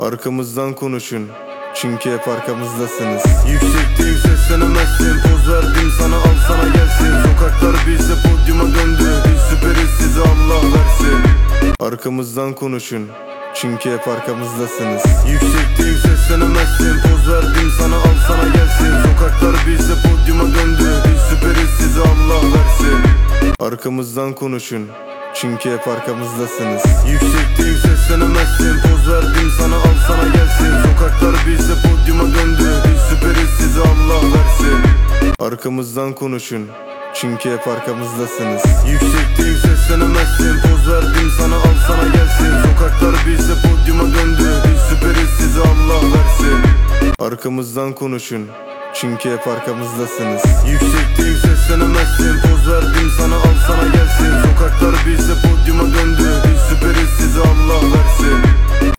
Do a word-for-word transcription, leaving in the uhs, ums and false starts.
Arkamızdan konuşun, çünkü hep arkamızdasınız. Yüksekteyim, seslenemezsin. Poz verdim sana, al sana gelsin. Sokaklar bilse podyuma döndü. Biz süperiz, size Allah versin. Arkamızdan konuşun, çünkü hep arkamızdasınız. Yüksekteyim, seslenemezsin. Poz verdim sana, al sana gelsin. Sokaklar bilse podyuma döndü. Biz süperiz, size Allah versin. Arkamızdan konuşun, çünkü hep arkamızdasınız. Yüksekteyim, seslenemezsin. Poz verdim sana, al sana gelsin. Sokaklar bilse podyuma döndü. Biz süperiz, size Allah versin. Arkamızdan konuşun, çünkü hep arkamızdasınız. Yüksekteyim, seslenemezsin. Poz verdim sana, al sana gelsin. Sokaklar bilse podyuma döndü. Biz süperiz, size Allah versin. Arkamızdan konuşun, çünkü hep arkamızdasınız. Yüksekteyim, seslenemezsin. Poz verdim sana, al sana gelsin. Sokaklar bilse podyuma döndü. Biz süperiz, size Allah versin.